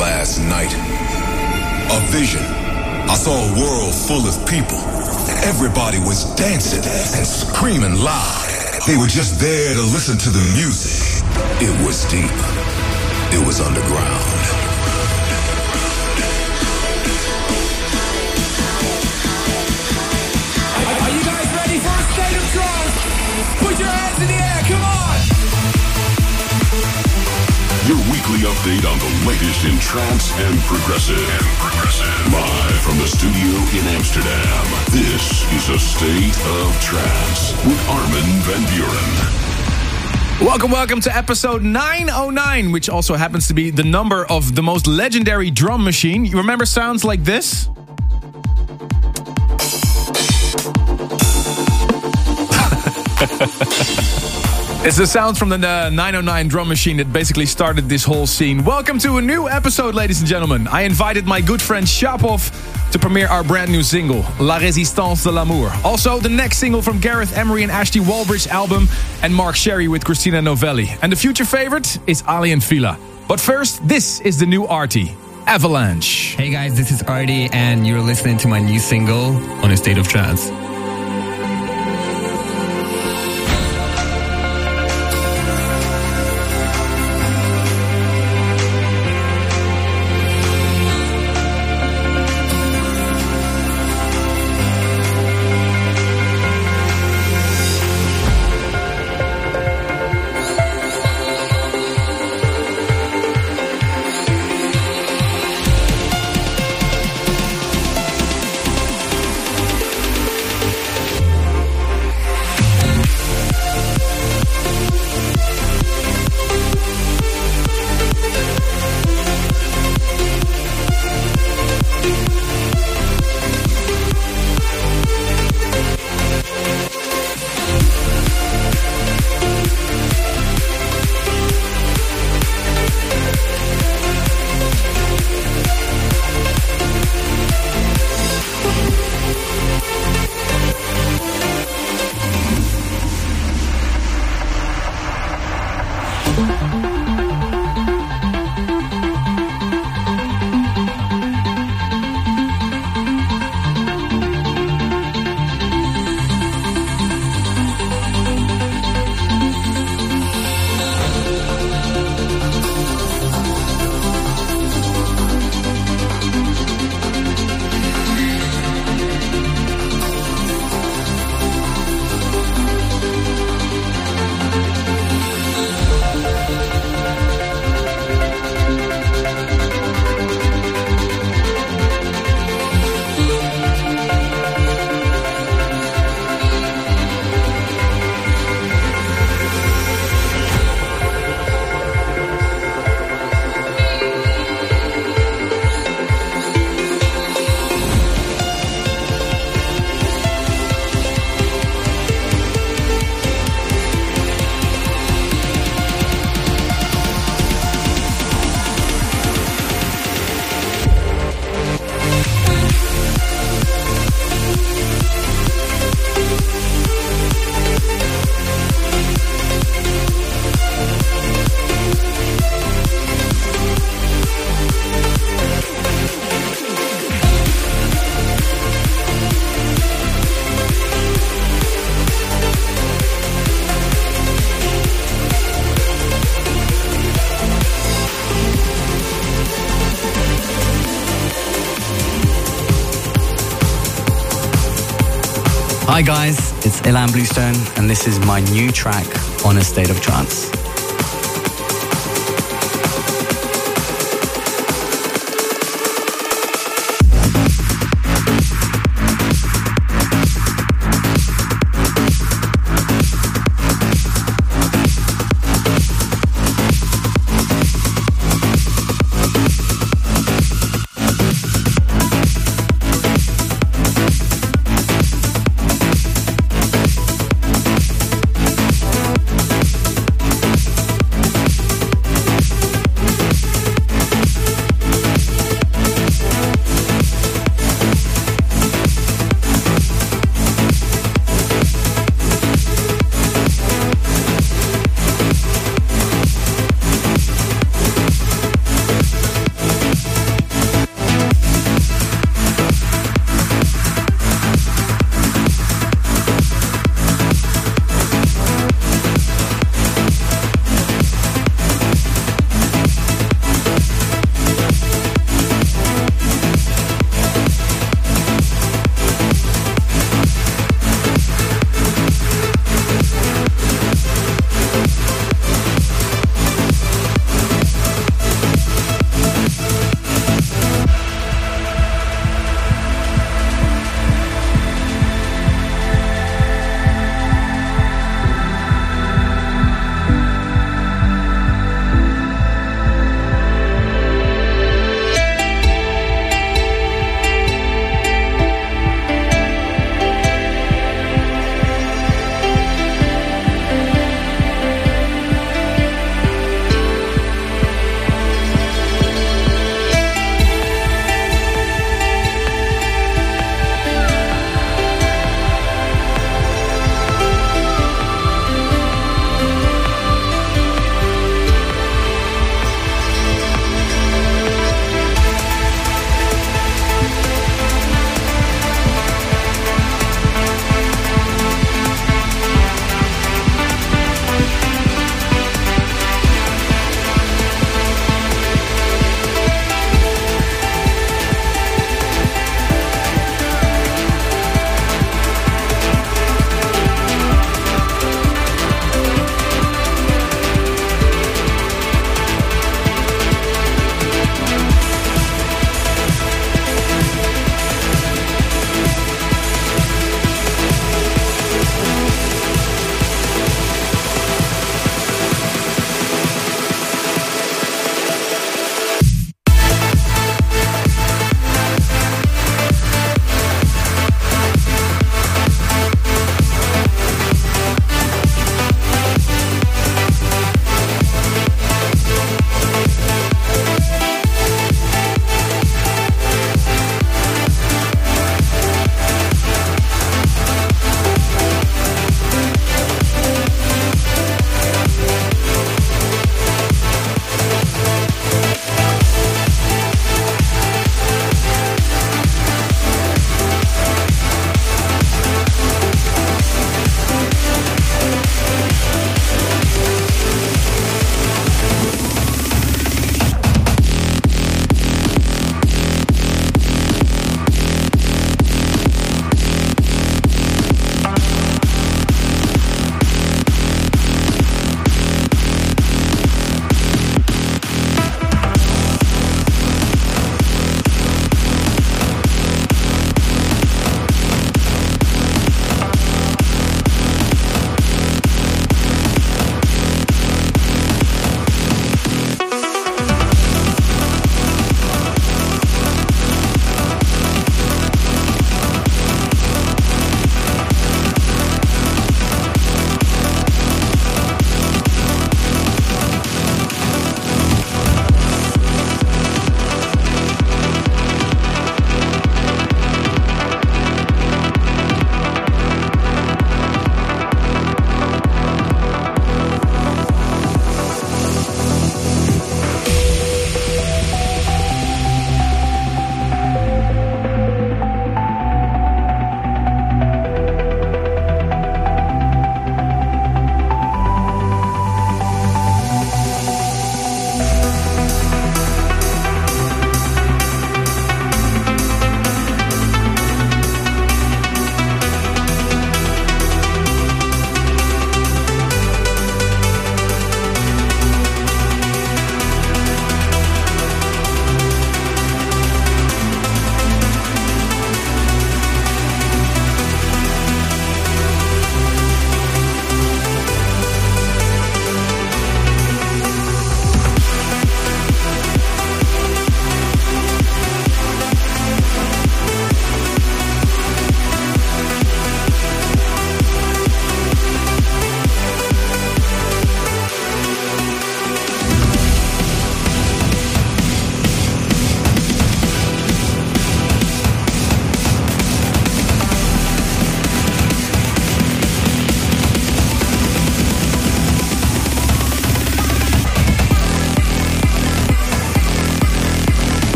last night. A vision. I saw a world full of people. Everybody was dancing and screaming loud. They were just there to listen to the music. It was deep. It was underground. Are you guys ready for a state of trance? Put your hands in the air, come on! Your weekly update on the latest in trance and progressive. Live from the studio in Amsterdam. This is A State of Trance with Armin van Buuren. Welcome to episode 909, which also happens to be the number of the most legendary drum machine. You remember sounds like this? It's the sounds from the 909 drum machine that basically started this whole scene. Welcome to a new episode, ladies and gentlemen. I invited my good friend Shapov to premiere our brand new single, La Résistance de l'Amour. Also, the next single from Gareth Emery and Ashley Walbridge's album, and Mark Sherry with Christina Novelli. And the future favorite is Ali and Fila. But first, this is the new Artie, Avalanche. Hey guys, this is Artie, and you're listening to my new single, On a State of Trance. Hi guys, it's Ilan Bluestone, and this is my new track, On a State of Trance.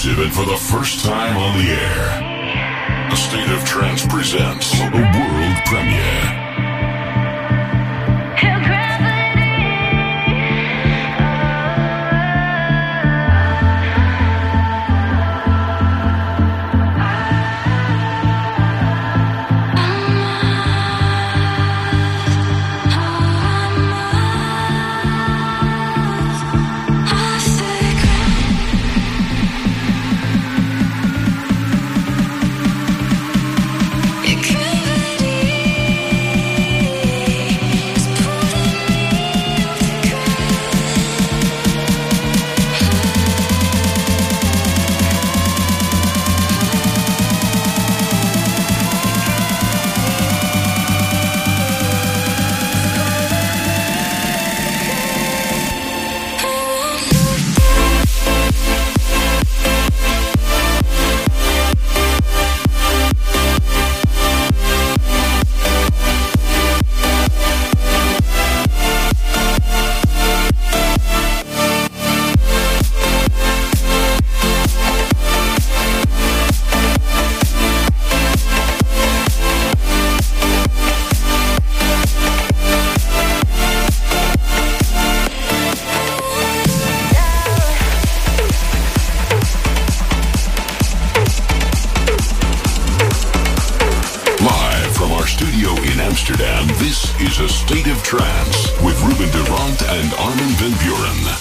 exclusive and for the first time on the air, A State of Trance presents a world premiere. Amsterdam, this is A State of Trance with Ruben de Rondt and Armin van Buuren.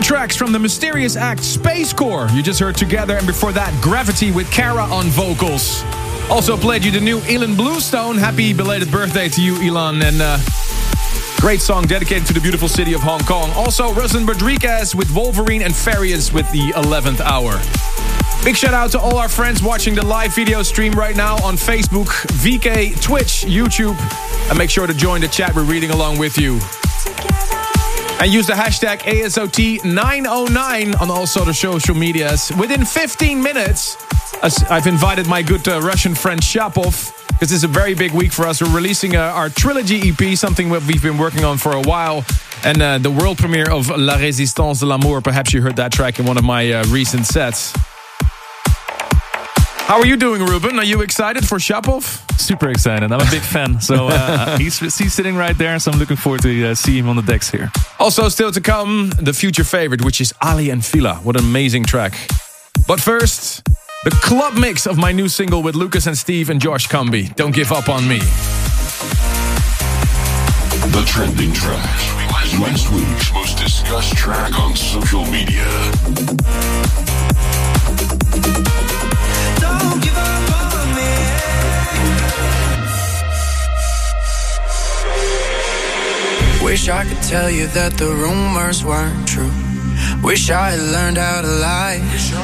tracks from the mysterious act Space Core. You just heard Together, and before that, Gravity with Kara on vocals. Also played you the new Ilan Bluestone. Happy belated birthday to you, Ilan. And great song dedicated to the beautiful city of Hong Kong. Also, Ruslan Rodriguez with Wolverine and Farius with the 11th hour. Big shout out to all our friends watching the live video stream right now on Facebook, VK, Twitch, YouTube. And make sure to join the chat. We're reading along with you. And use the hashtag ASOT909 on all sort of social medias. Within 15 minutes, I've invited my good Russian friend Shapov, because this is a very big week for us. We're releasing our trilogy EP, something that we've been working on for a while. And the world premiere of La Résistance de l'Amour. Perhaps you heard that track in one of my recent sets. How are you doing, Ruben? Are you excited for Shapov? Super excited. I'm a big fan. So he's sitting right there. So I'm looking forward to see him on the decks here. Also still to come, the future favorite, which is Ali and Fila. What an amazing track. But first, the club mix of my new single with Lucas and Steve and Josh Cumby. Don't Give Up on Me. The trending track. Last week's most discussed track on social media. Don't give up on me. Wish I could tell you that the rumors weren't true. Wish I had learned how to lie.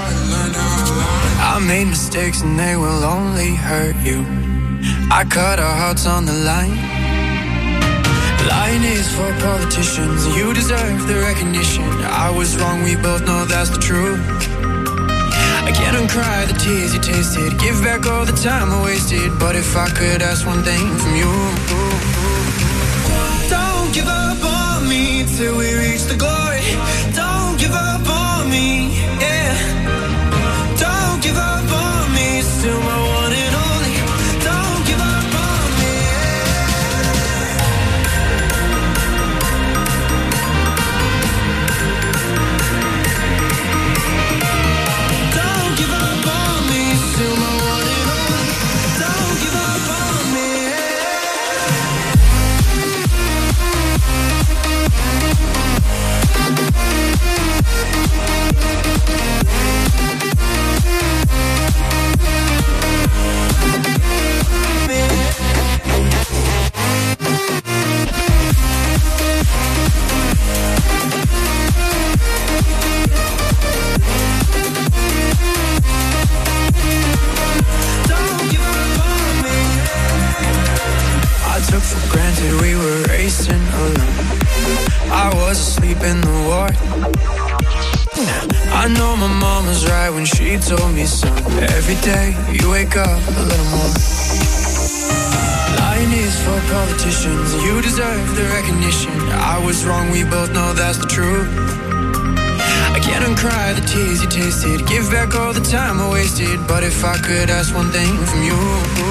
I made mistakes and they will only hurt you. I cut our hearts on the line. Lying is for politicians. You deserve the recognition. I was wrong, we both know that's the truth. I can't uncry the tears you tasted. Give back all the time I wasted. But if I could ask one thing from you, don't give up on me till we reach the glory. Don't give up on me, yeah. Don't give up on me, still my one and only. Don't give up on me, don't give up on me, still my one and only. Don't give up on me. I took for granted we were racing alone. I was asleep in the war. I know my mom was right when she told me, son, every day you wake up a little more. Lying is for politicians. You deserve the recognition. I was wrong, we both know that's the truth. I can't uncry the tears you tasted. Give back all the time I wasted. But if I could ask one thing from you,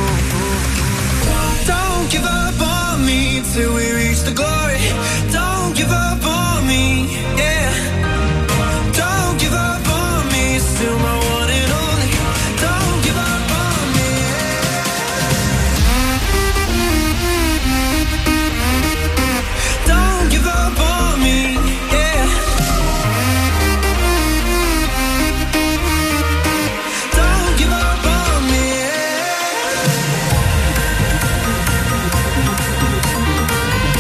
don't give up on me till we reach the glory. Don't give up on me, yeah. Don't give up on me, still my one and only. Don't give up on me, don't give up on me, yeah. Don't give up on me, yeah.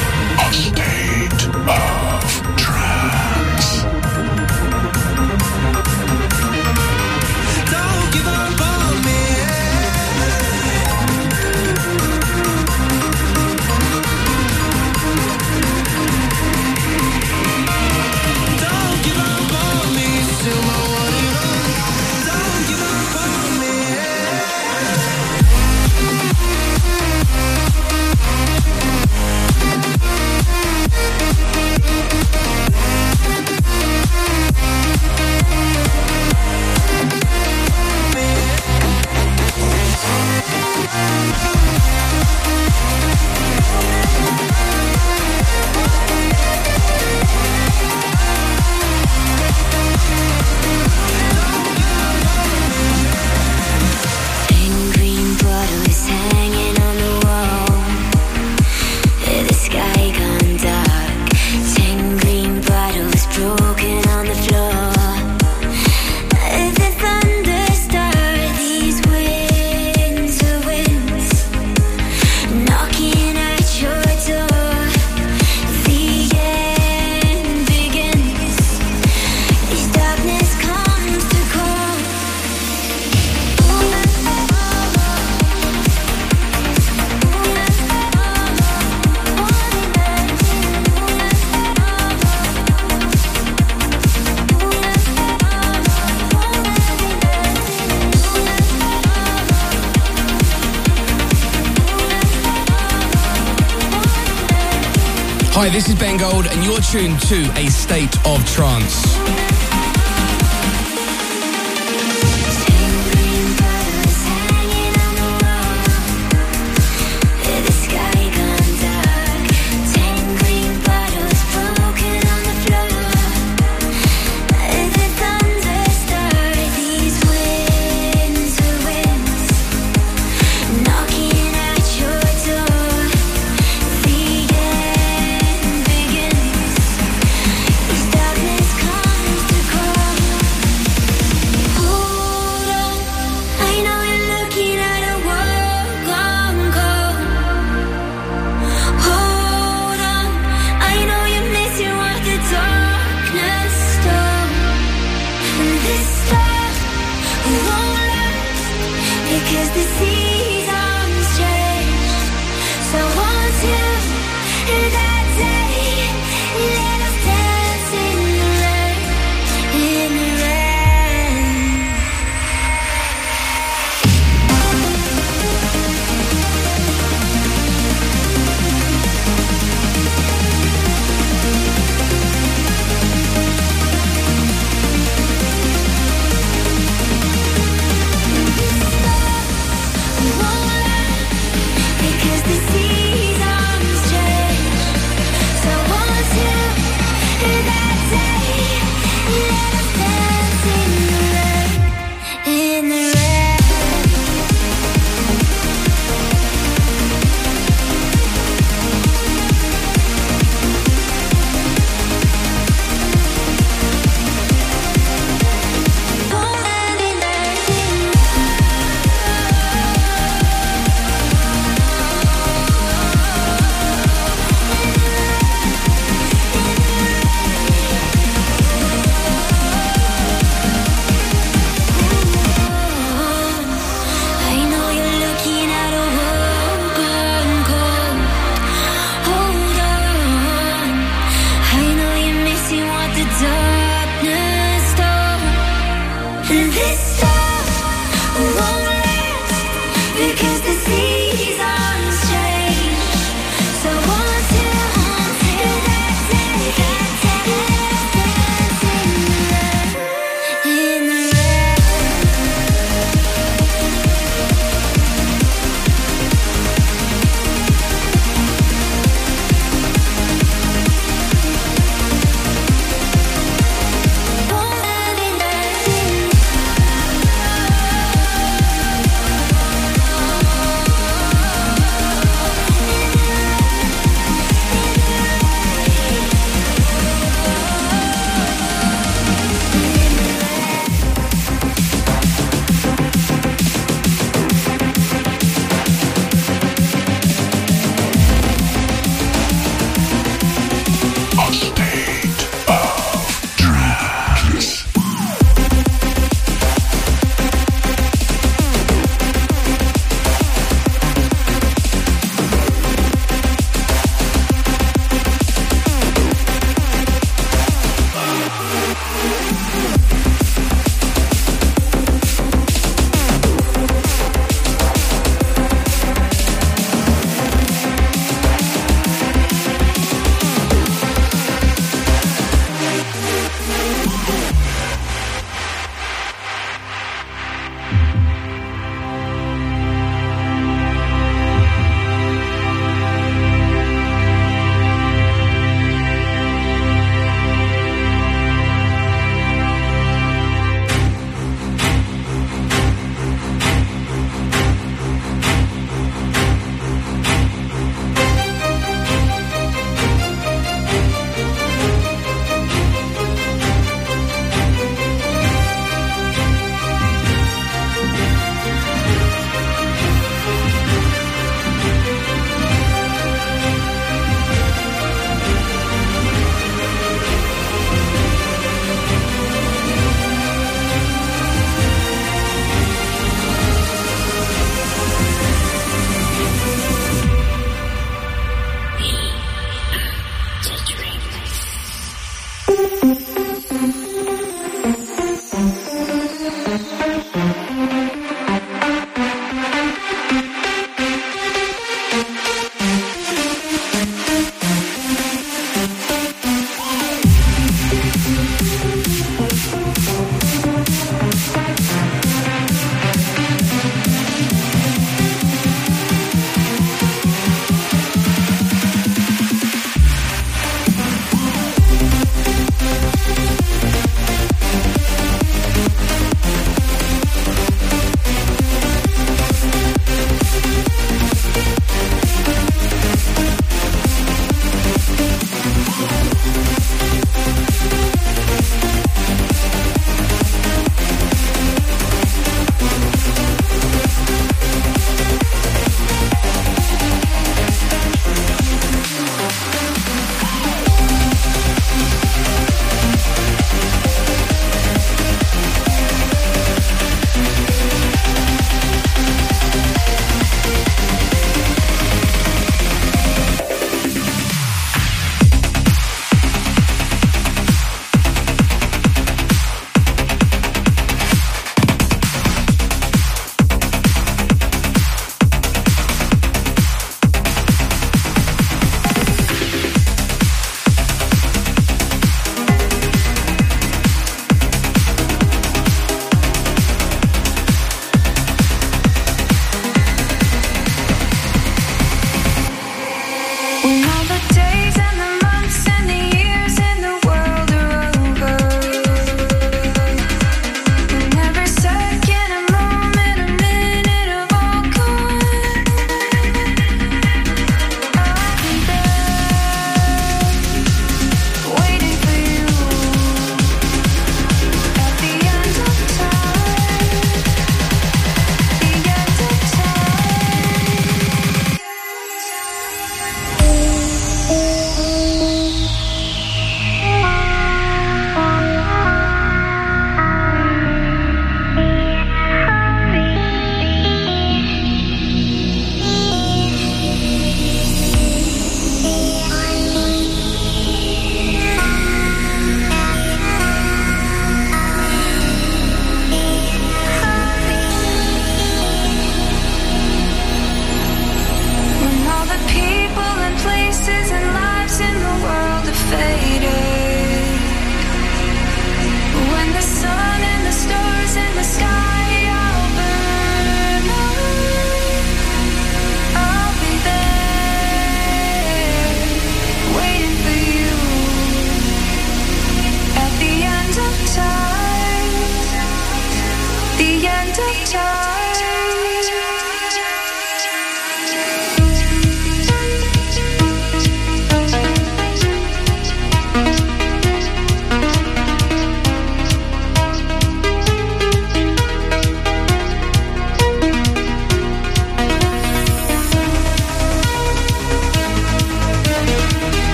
Hi, this is Ben Gold, and you're tuned to A State of Trance.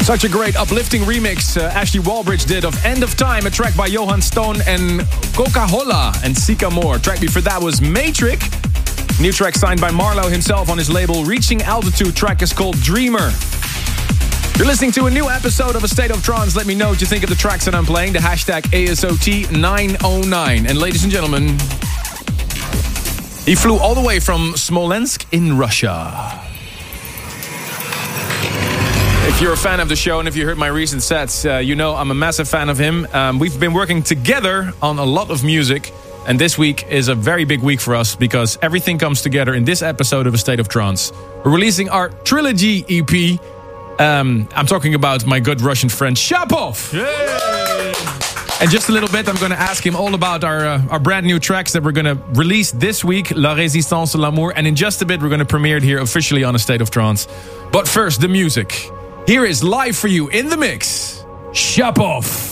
Such a great uplifting remix Ashley Wallbridge did of End of Time, a track by Johan Stone and Coca-Cola and Sika Moore. Track before that was Matrix. New track signed by Marlo himself on his label Reaching Altitude. Track is called Dreamer. You're listening to a new episode of A State of Trance. Let me know what you think of the tracks that I'm playing. The hashtag ASOT909. And ladies and gentlemen, he flew all the way from Smolensk in Russia. If you're a fan of the show and if you heard my recent sets, you know I'm a massive fan of him. We've been working together on a lot of music. And this week is a very big week for us because everything comes together in this episode of A State of Trance. We're releasing our Trilogy EP. I'm talking about my good Russian friend Shapov. Yay! And just a little bit, I'm going to ask him all about our brand new tracks that we're going to release this week, La Résistance, L'Amour. And in just a bit, we're going to premiere it here officially on A State of Trance. But first, the music. Here is live for you in the mix, Shapov.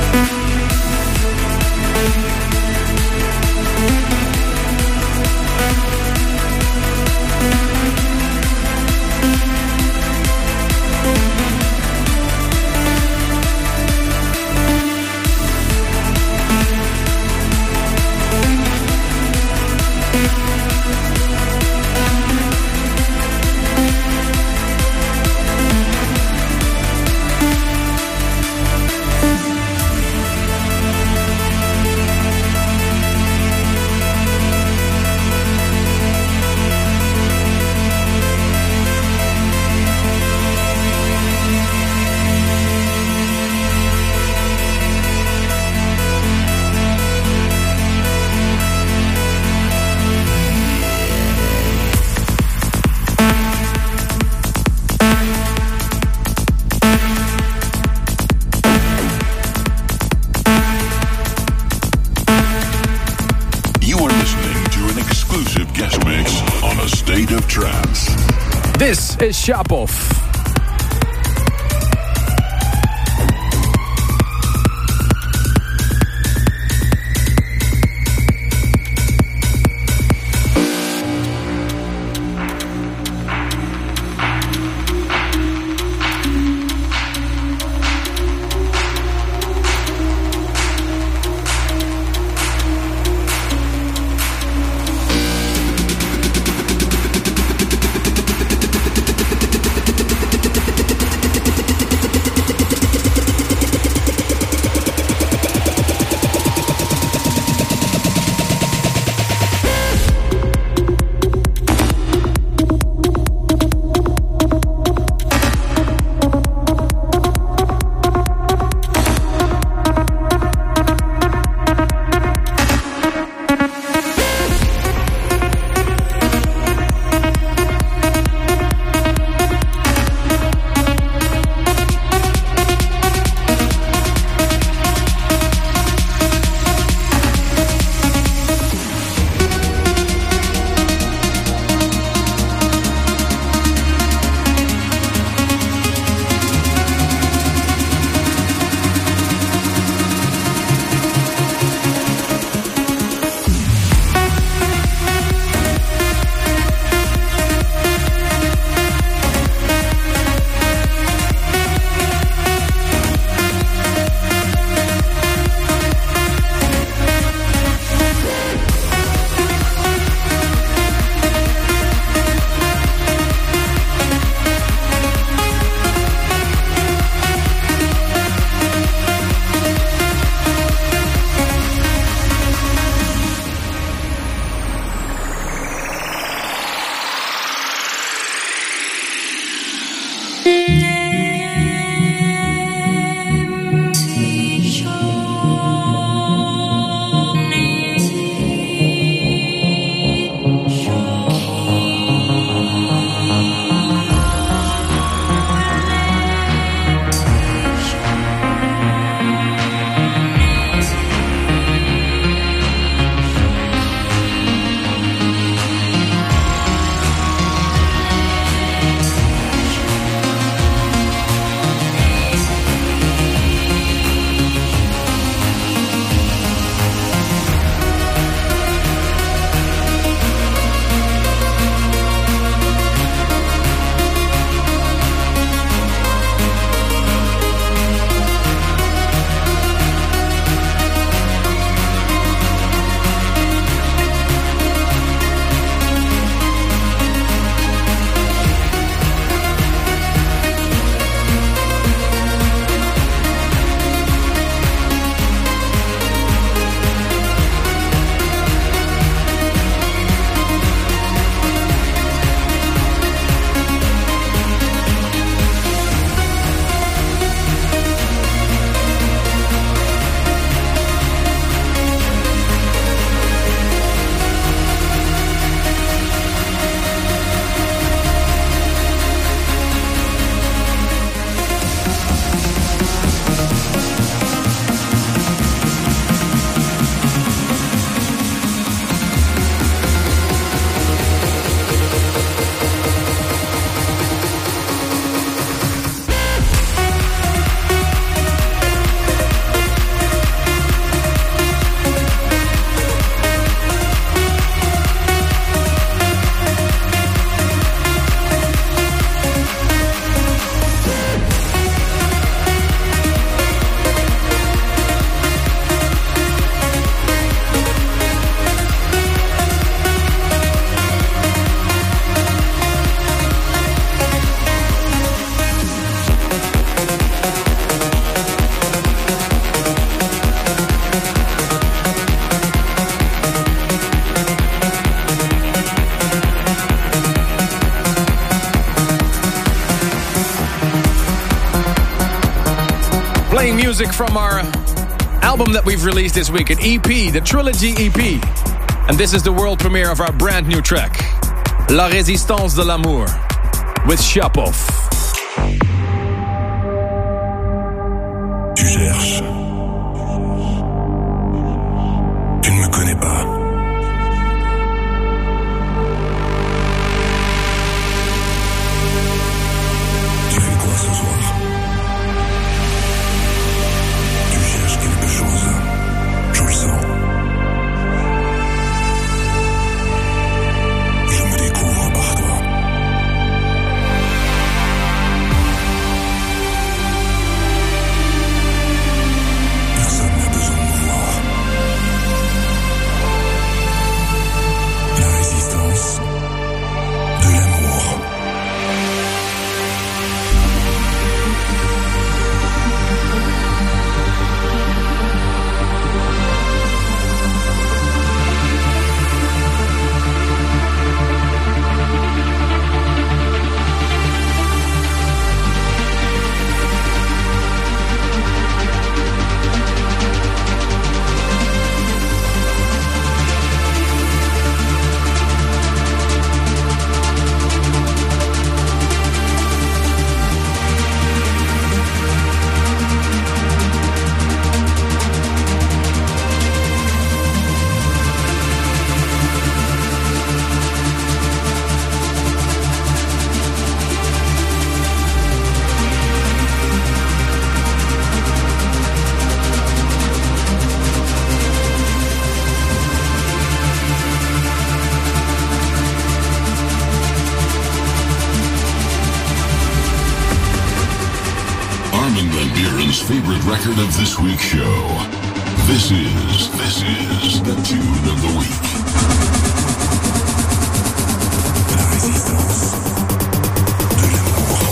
This is Shapov. music from our album that we've released this week, an EP, the Trilogy EP. And this is the world premiere of our brand new track, La Résistance de l'amour, with Shapov. Tu cherches. Tu ne me connais pas. Tu fais quoi ce soir? Tu cherches quelque chose. Je le sens. Je me découvre par toi. Personne n'a besoin de me voir. La résistance de l'amour. Armin van Buuren's favorite record of this week's show. This is the tune of the week. La résistance de l'amour.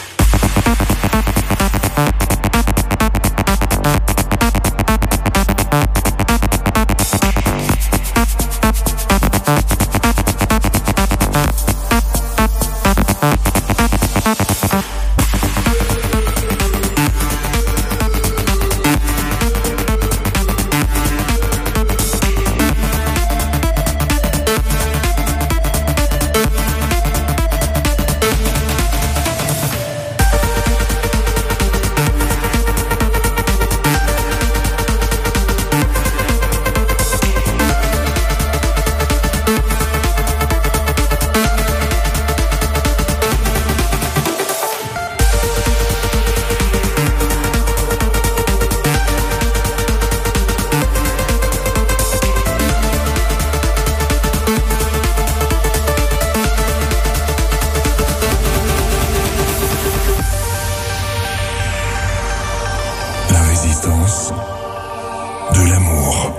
La résistance de l'amour.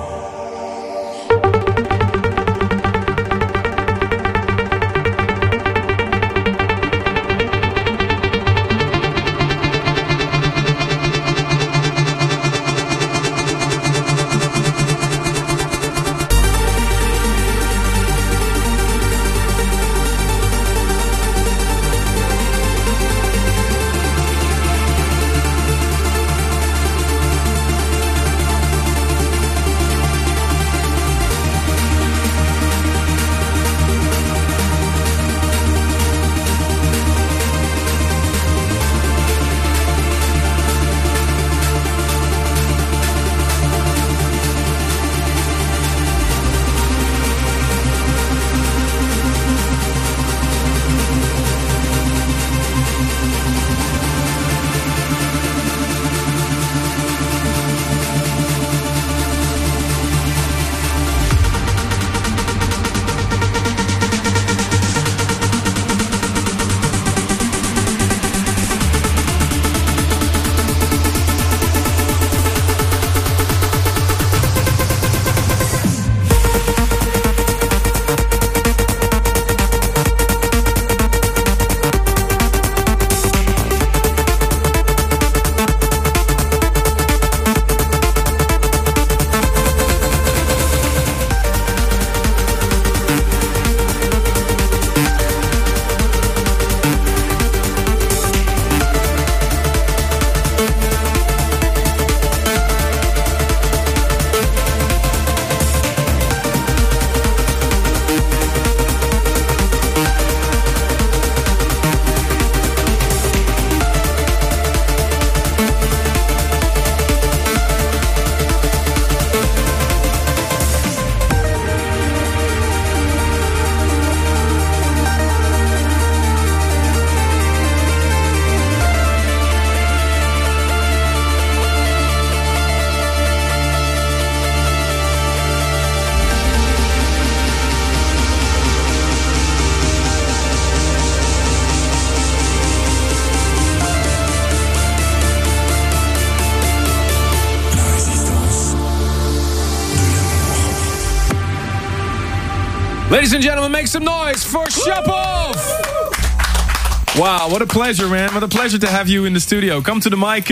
Ladies and gentlemen, make some noise for Shapov! Wow, what a pleasure, man. What a pleasure to have you in the studio. Come to the mic,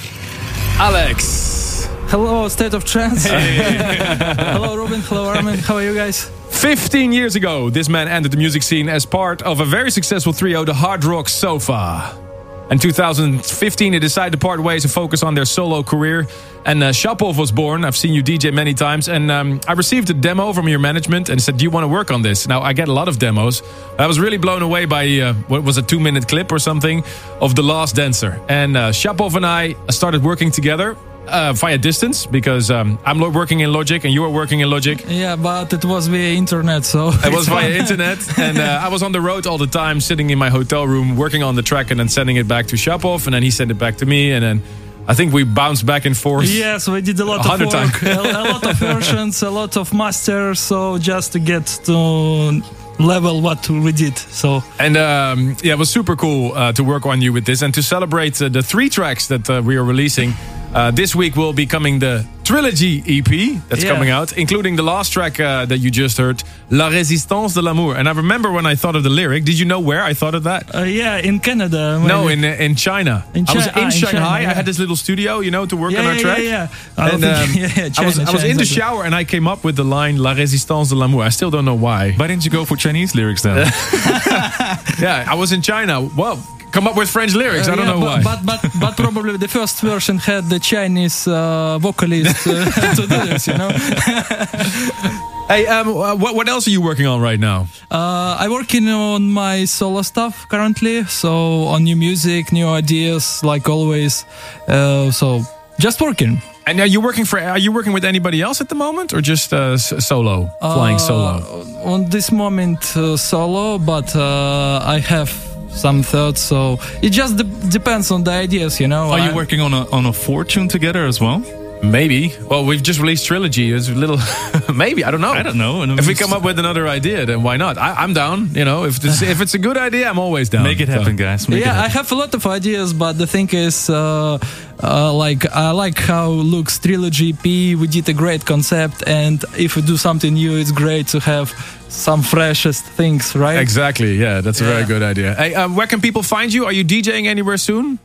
Alex. Hello, State of Trance. Hello, Ruben. Hello, Armin. How are you guys? 15 years ago, this man entered the music scene as part of a very successful trio, the Hard Rock Sofa. In 2015, he decided to part ways and focus on their solo career. And Shapov was born. I've seen you DJ many times. And I received a demo from your management and said, do you want to work on this? Now, I get a lot of demos. I was really blown away by, what was a 2-minute clip or something, of The Last Dancer. And Shapov and I started working together. Via distance, because I'm working in Logic and you are working in Logic. Yeah, but it was via internet, so... It was via internet, and I was on the road all the time, sitting in my hotel room, working on the track and then sending it back to Shapov, and then he sent it back to me, and then I think we bounced back and forth. Yes, we did a lot of work, a lot of versions, a lot of masters, so just to get to level what we did. So and yeah, it was super cool to work on you with this, and to celebrate the 3 tracks that we are releasing. This week will be coming the Trilogy EP that's coming out, including the last track that you just heard, La Résistance de l'amour. And I remember when I thought of the lyric, did you know where I thought of that? Yeah, in Canada. Maybe. No, in China. I was in Shanghai. I had this little studio, to work on our track. And I was in the shower and I came up with the line La Résistance de l'amour. I still don't know why. Why didn't you go for Chinese lyrics then? Yeah, I was in China. Well, come up with French lyrics. I don't know why. But probably the first version had the Chinese vocalist to do this, Hey, what else are you working on right now? I'm working on my solo stuff currently, so on new music, new ideas, like always. So just working. And are you working with anybody else at the moment, or just solo, flying solo? On this moment, solo, but I have some thoughts, so it just depends on the ideas, Are you working on a Fortune together as well? Maybe. Well, we've just released Trilogy. It's a little... Maybe, I don't know. I don't know. If we come up with another idea, then why not? I'm down. If it's a good idea, I'm always down. Make it happen, guys. I have a lot of ideas, but the thing is, I like how looks Trilogy EP. We did a great concept, and if we do something new, it's great to have some freshest things, right? Exactly. Yeah, that's a very good idea. Hey, where can people find you? Are you DJing anywhere soon?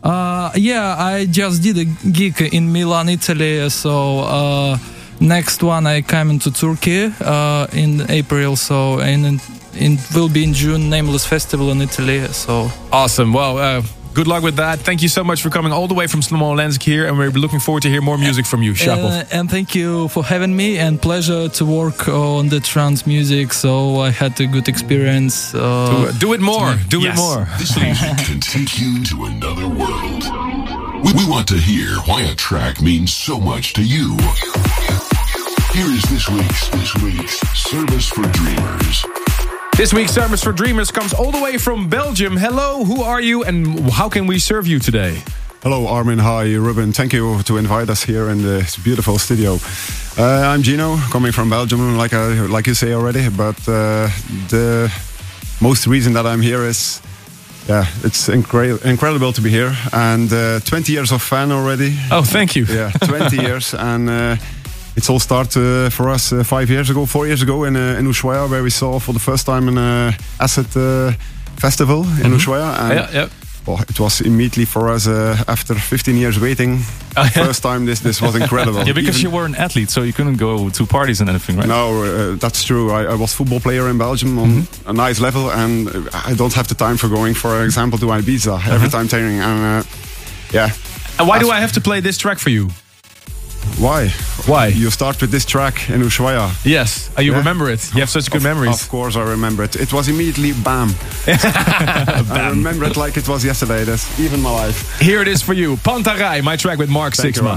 I just did a gig in Milan, Italy. So next one I come into Turkey in April. So and it will be in June, Nameless Festival in Italy. So awesome. Well, good luck with that. Thank you so much for coming all the way from Smolensk here, and we're looking forward to hear more music from you, Shapov. And thank you for having me, and pleasure to work on the trance music. So I had a good experience. Do it more. Do it more. This music can take you to another world. We want to hear why a track means so much to you. Here is this week's Service for Dreamers. This week's Service for Dreamers comes all the way from Belgium. Hello, who are you and how can we serve you today? Hello, Armin. Hi, Ruben. Thank you to invite us here in this beautiful studio. I'm Gino, coming from Belgium, like you say already. But the most reason that I'm here is, it's incredible to be here. And 20 years of fan already. Oh, thank you. Yeah, 20 years. And... It's all started for us 4 years ago in Ushuaia, where we saw for the first time an acid festival in Ushuaia. And well, it was immediately for us after 15 years waiting. First time this was incredible. Yeah, because you were an athlete, so you couldn't go to parties and anything, right? No, that's true. I was football player in Belgium on a nice level, and I don't have the time for going, for example, to Ibiza every time training. And And why do I have to play this track for you? Why? Why? You start with this track in Ushuaia. Yes. You remember it. You have such good memories. Of course I remember it. It was immediately bam. I remember it like it was yesterday. That's even my life. Here it is for you. Pantarai, my track with Mark Sixma.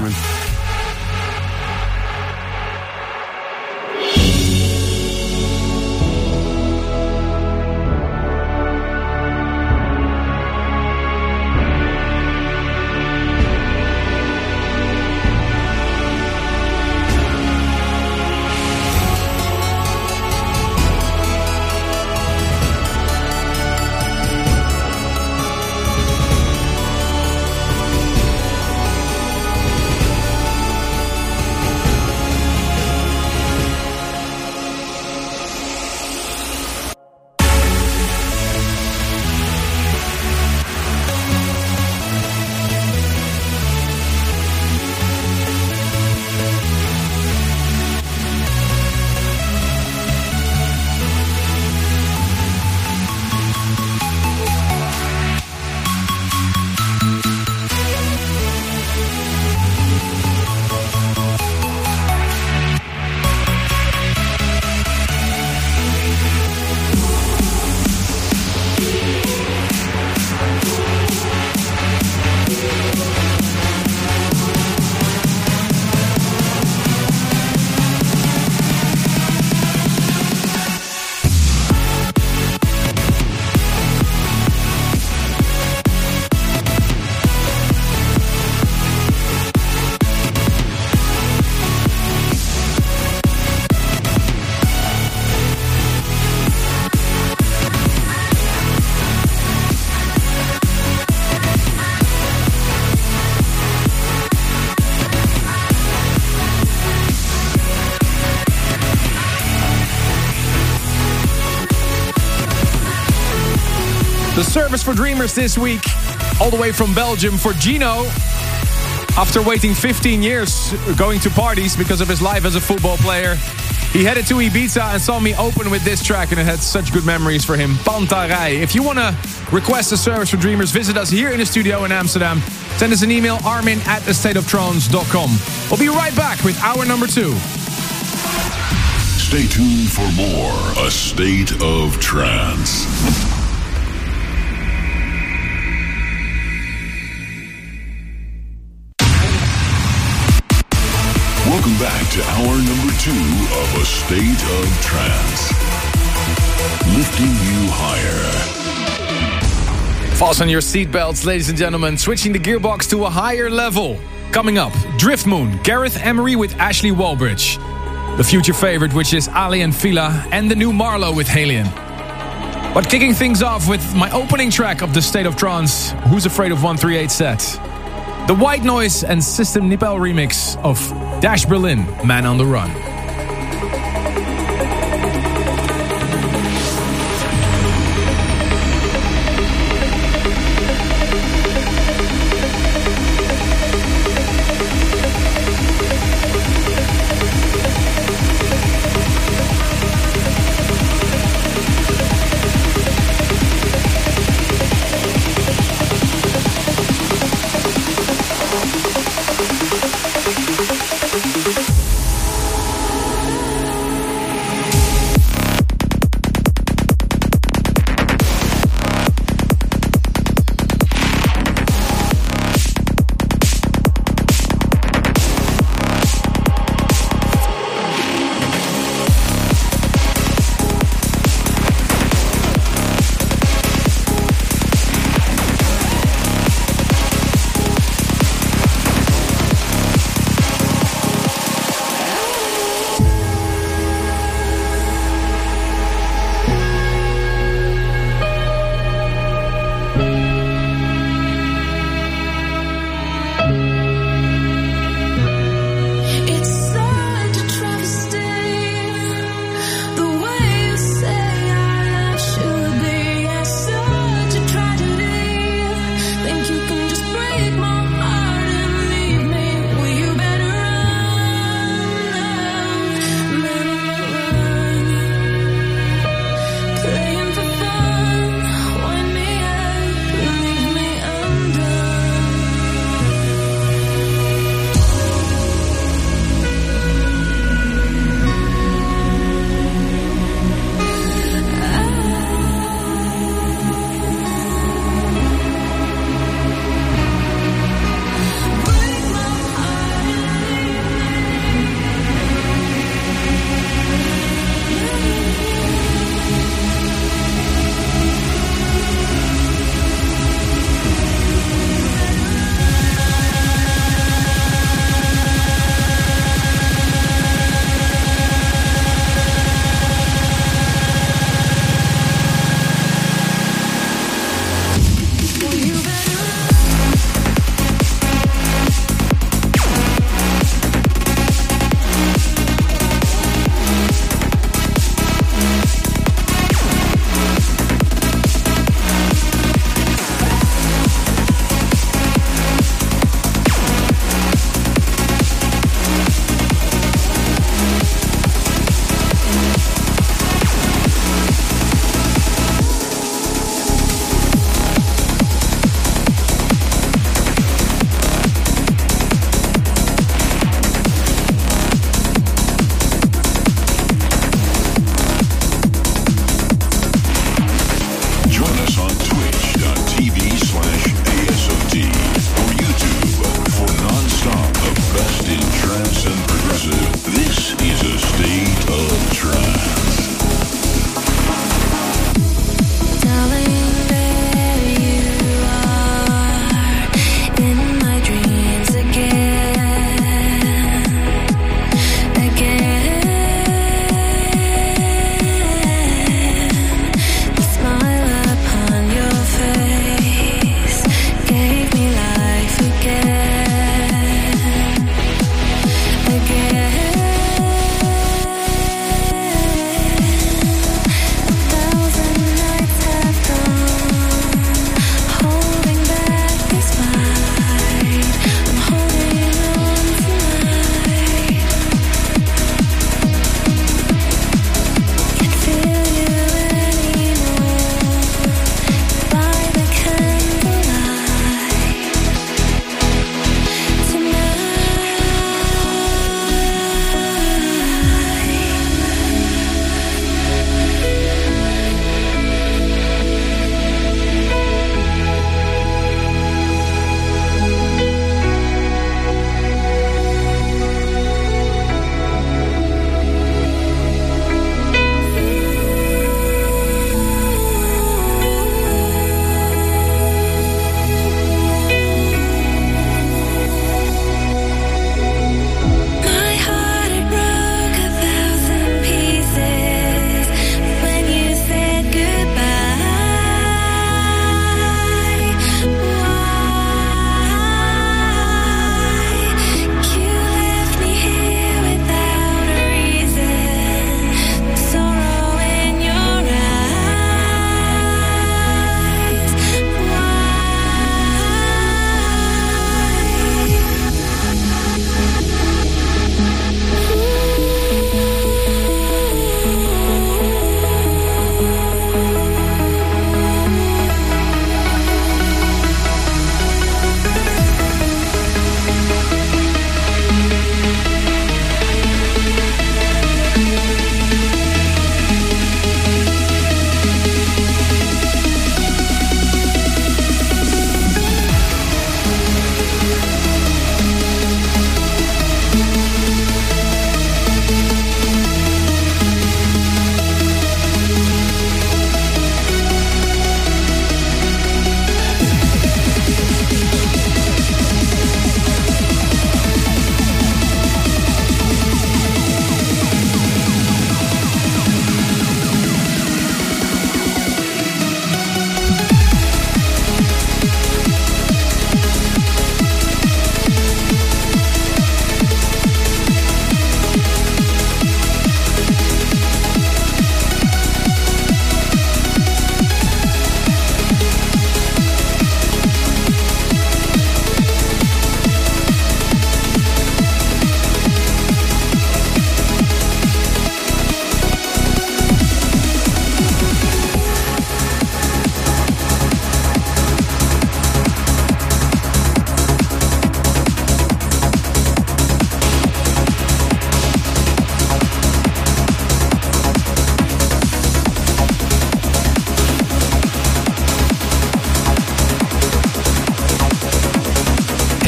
The service for dreamers this week, all the way from Belgium for Gino. After waiting 15 years going to parties because of his life as a football player, he headed to Ibiza and saw me open with this track, and it had such good memories for him. Pantarei. If you want to request a service for dreamers, visit us here in the studio in Amsterdam. Send us an email, armin@astateoftrance.com. We'll be right back with hour number 2. Stay tuned for more A State of Trance. Welcome back to hour number 2 of A State of Trance. Lifting you higher. Fasten your seatbelts, ladies and gentlemen. Switching the gearbox to a higher level. Coming up, Drift Moon, Gareth Emery with Ashley Walbridge. The future favorite, which is Ali and Fila, and the new Marlowe with Halion. But kicking things off with my opening track of the State of Trance, Who's Afraid of 138 set. The White Noise and System Nipel remix of Dash Berlin, Man on the Run.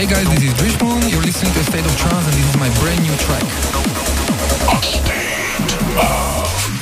Hey guys, this is Drishmoon. You're listening to A State of Trance, and this is my brand new track. A State of Trance.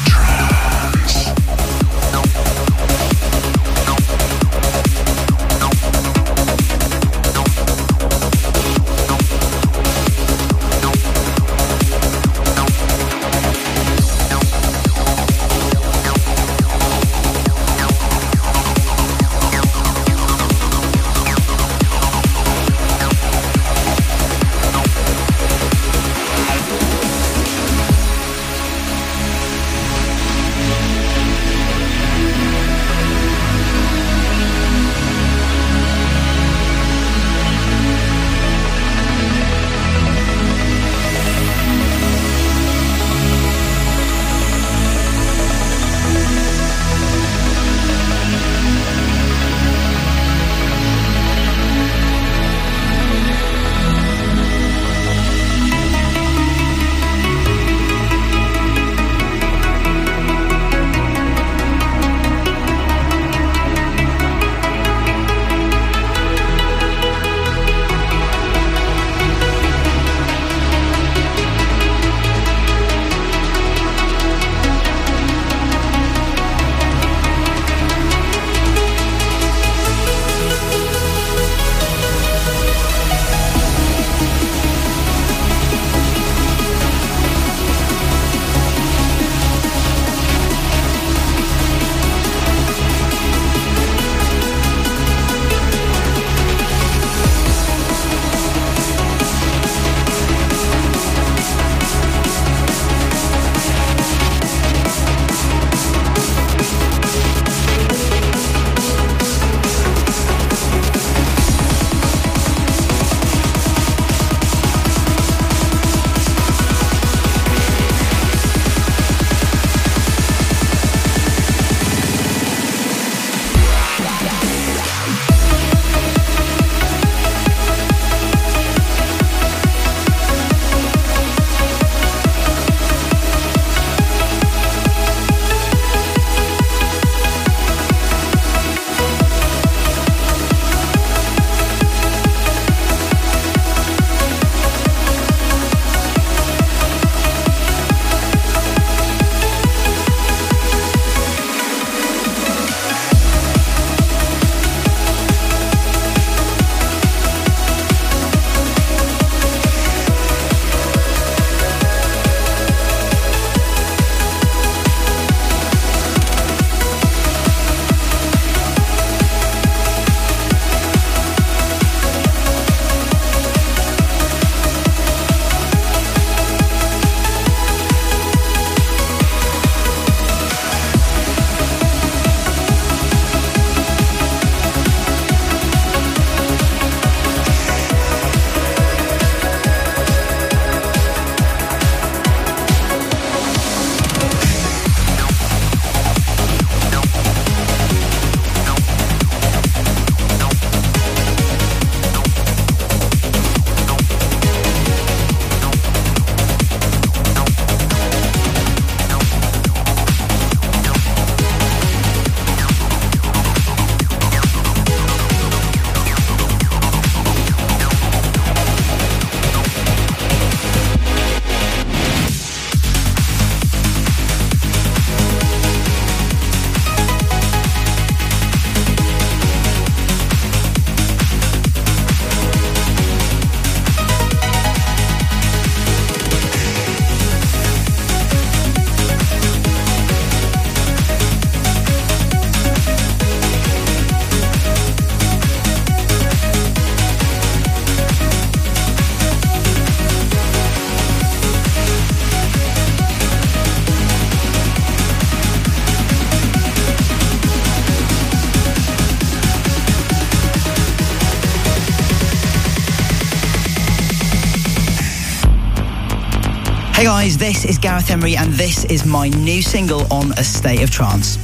Hey guys, this is Gareth Emery and this is my new single on A State of Trance.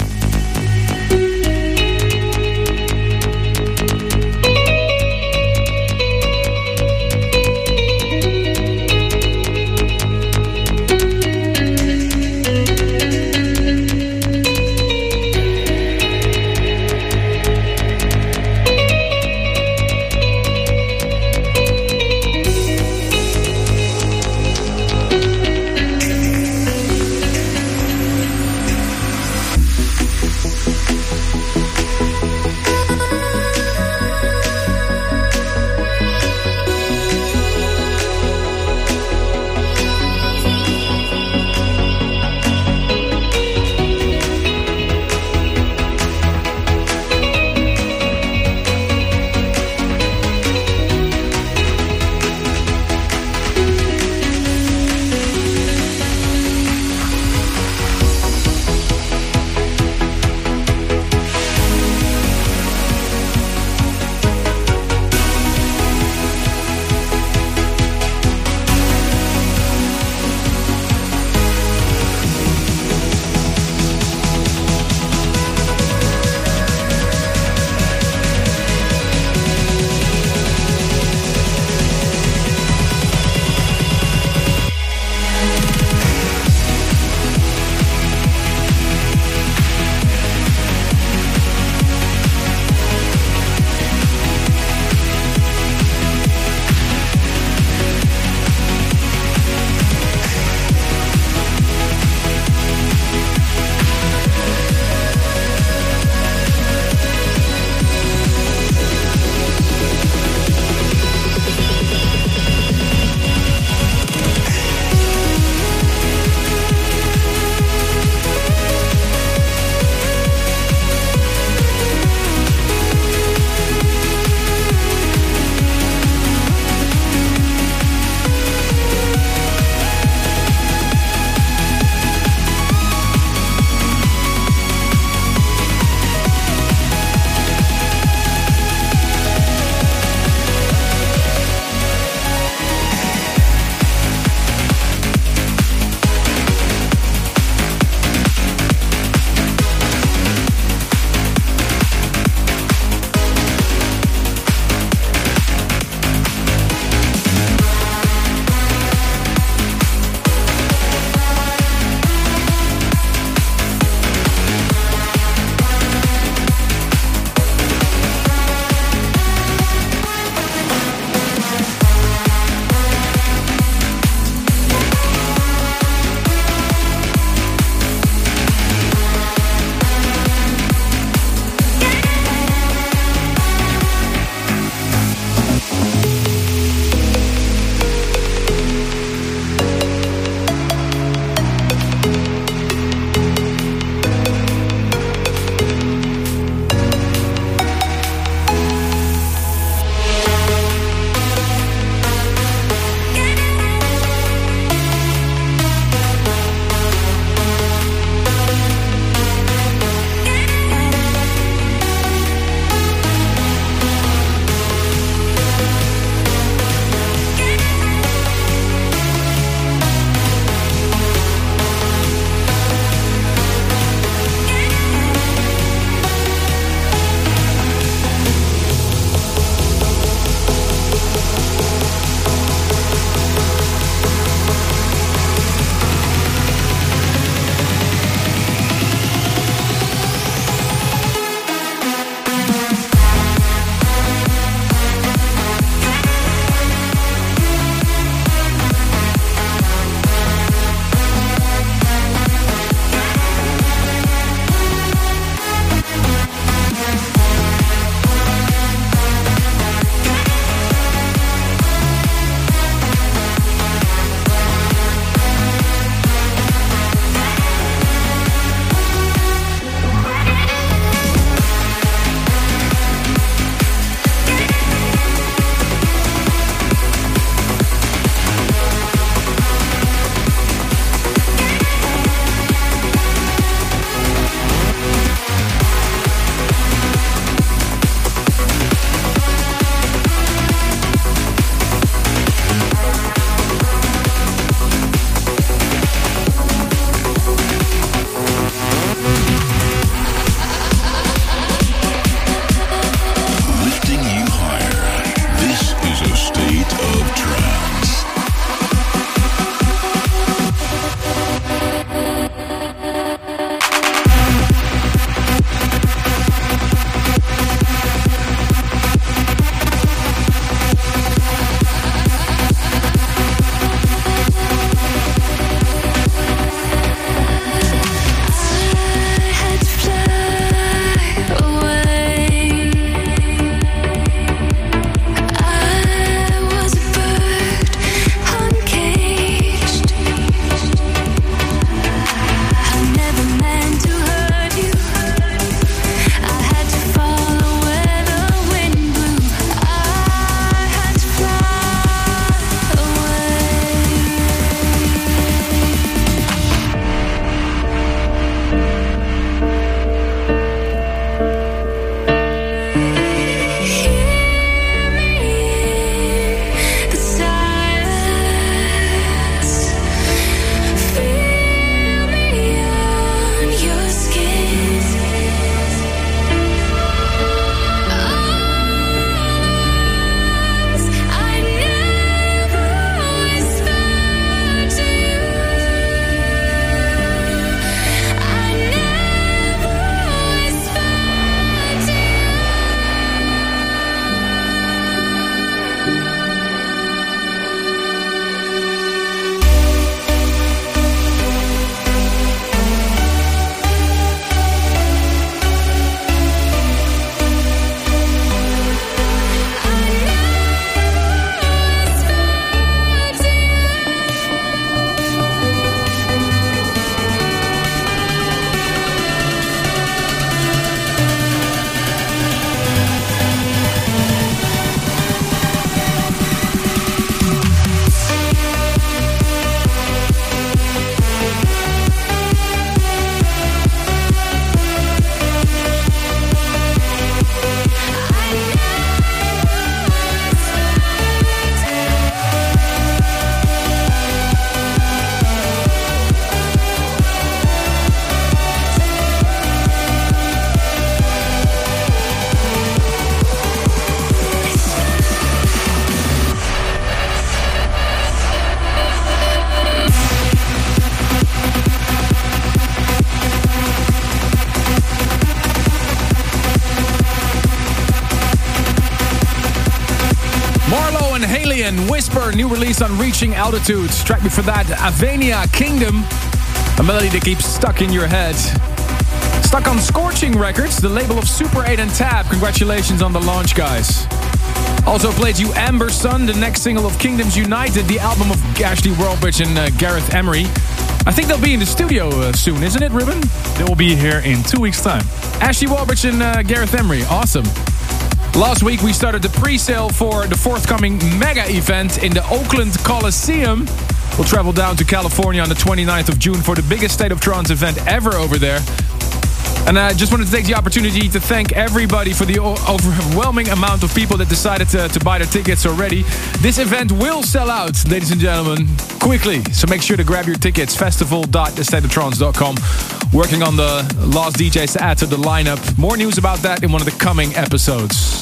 Moon, Whisper, new release on Reaching Altitude. Track before that, Avenia, Kingdom, a melody that keeps stuck in your head. Stuck on Scorching Records, the label of Super 8 and Tab. Congratulations on the launch, guys. Also played you Amber Sun, the next single of Kingdoms United, the album of Ashley Worldbridge and Gareth Emery. I think they'll be in the studio soon, isn't it, Ruben? They will be here in 2 weeks' time. Ashley Worldbridge and Gareth Emery, awesome. Last week we started the pre-sale for the forthcoming mega event in the Oakland Coliseum. We'll travel down to California on the 29th of June for the biggest State of Trance event ever over there. And I just wanted to take the opportunity to thank everybody for the overwhelming amount of people that decided to buy their tickets already. This event will sell out, ladies and gentlemen, quickly. So make sure to grab your tickets, festival.thestateoftrance.com. Working on the last DJs to add to the lineup. More news about that in one of the coming episodes.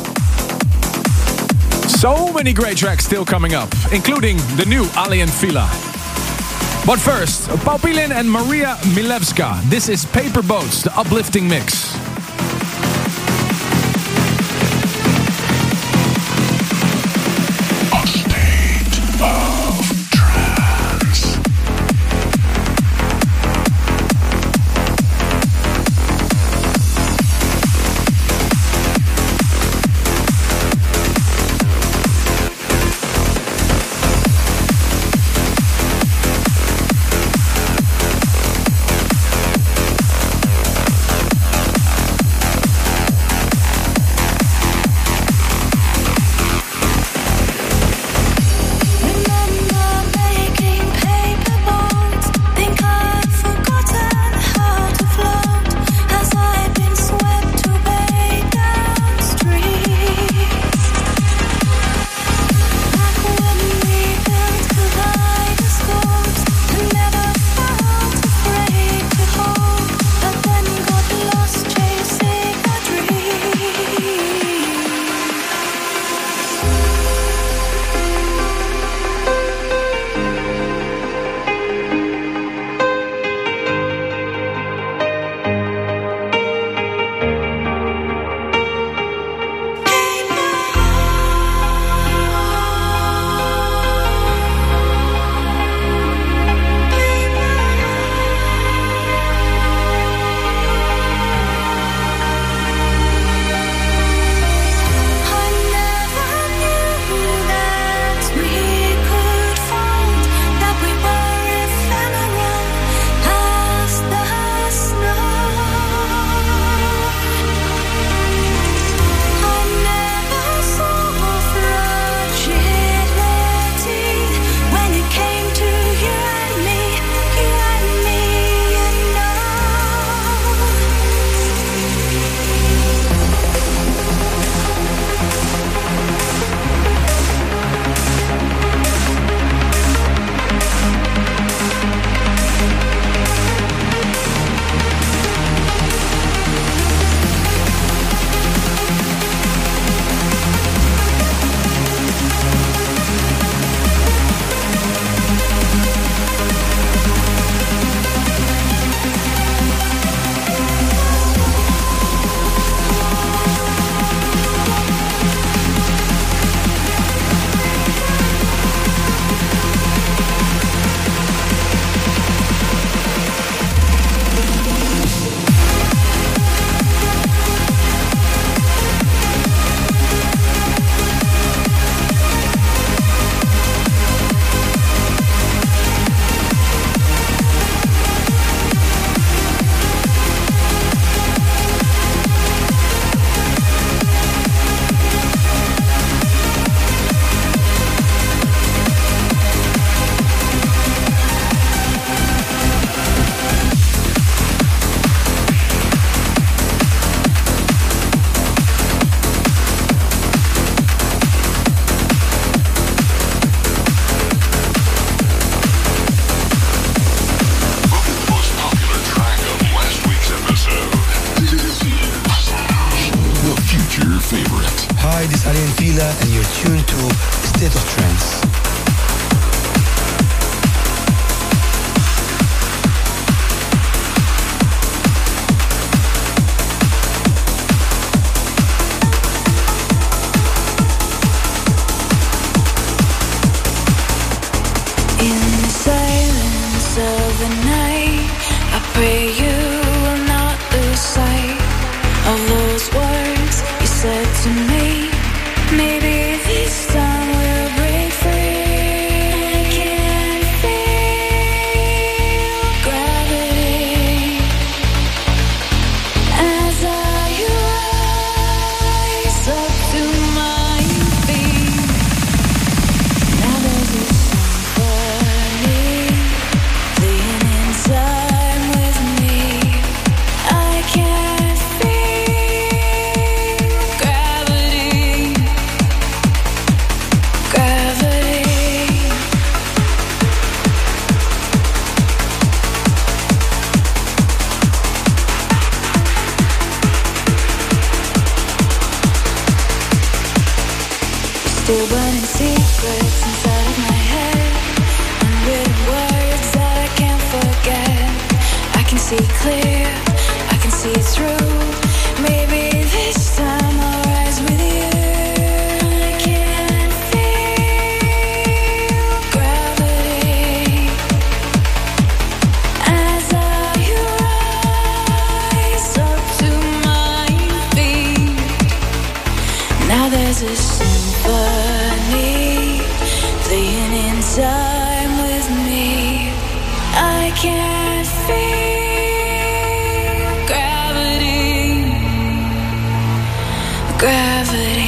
So many great tracks still coming up, including the new Alien Fila. But first, Paupilin and Maria Milevska. This is Paper Boats, the uplifting mix. Hi, this is Alien Fila, and you're tuned to State of Trance. pray you will not lose sight of those words you said to me. Maybe this time we'll break free. I can feel gravity as I rise up to my feet. Now there's a symphony playing inside with me. I can feel gravity, gravity. Still burning secrets inside of my head, unwritten words that I can't forget. I can see clear, I can see through. Maybe this time I'll rise with you. I can feel gravity as I rise up to my feet. Now there's a symphony playing in time with me. I can feel gravity, gravity.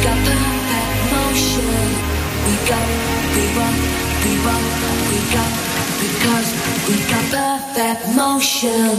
got perfect motion. We got, we want, we got, because we got perfect motion.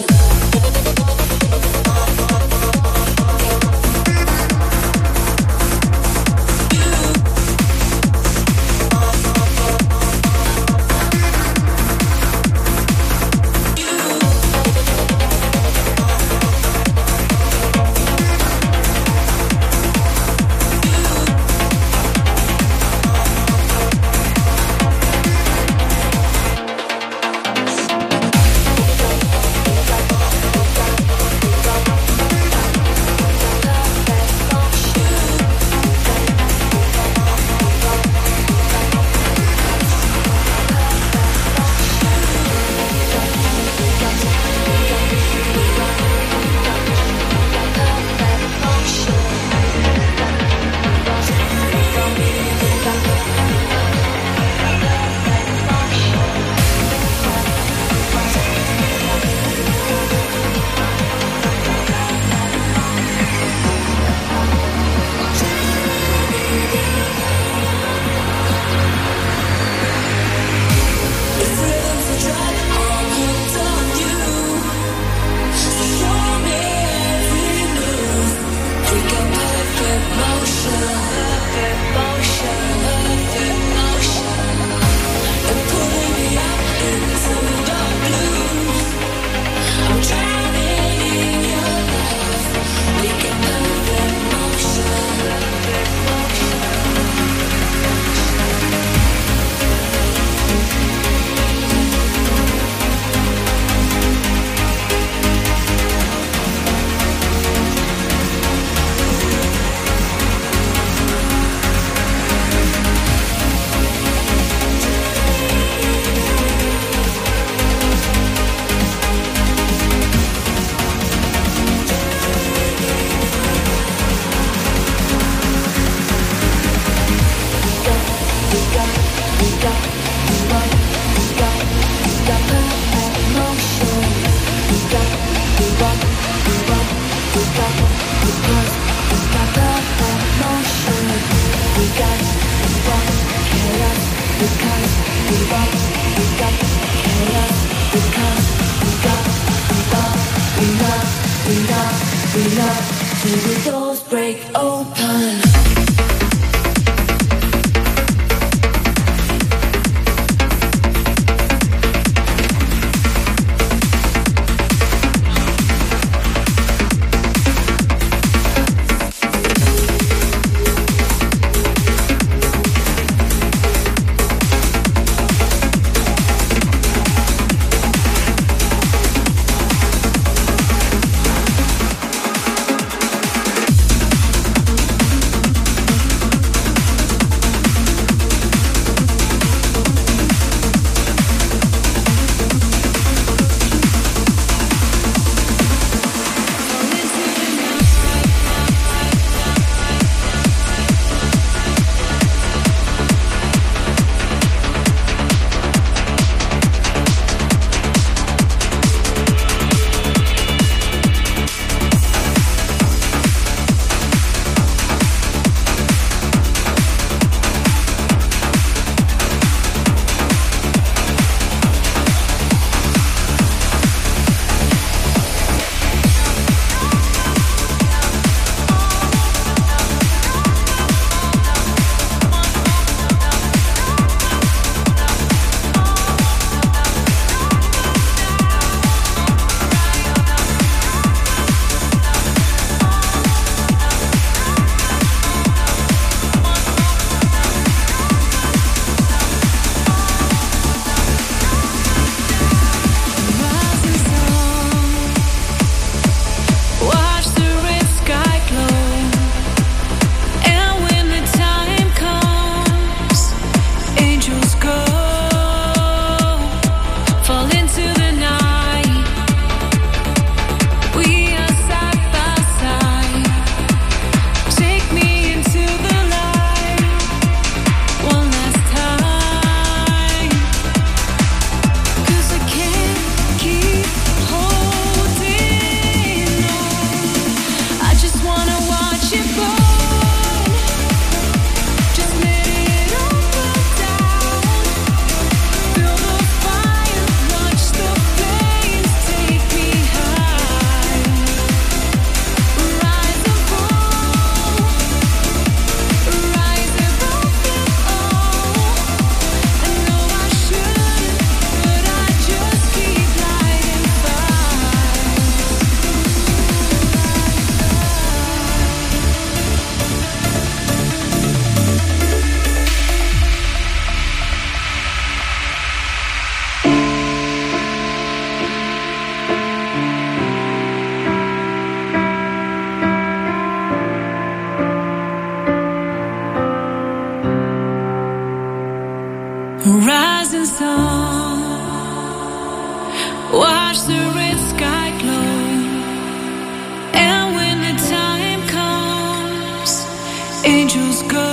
Angels go,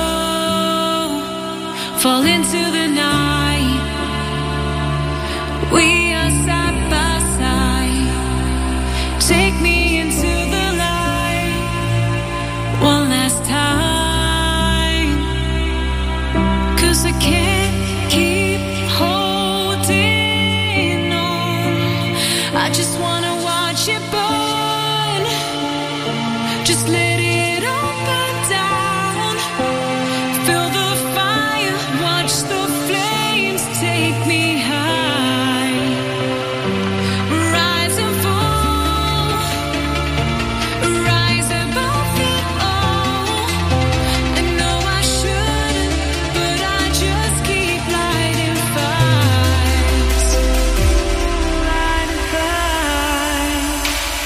fall into the night. We are side by side. Take me into the light one last time. 'Cause I can't keep holding on. I just wanna watch it burn. Just let it all burn down. Feel the fire, watch the flames take me high. Rise and fall, rise above it all. I know I shouldn't, but I just keep lighting fires. Lighting fires.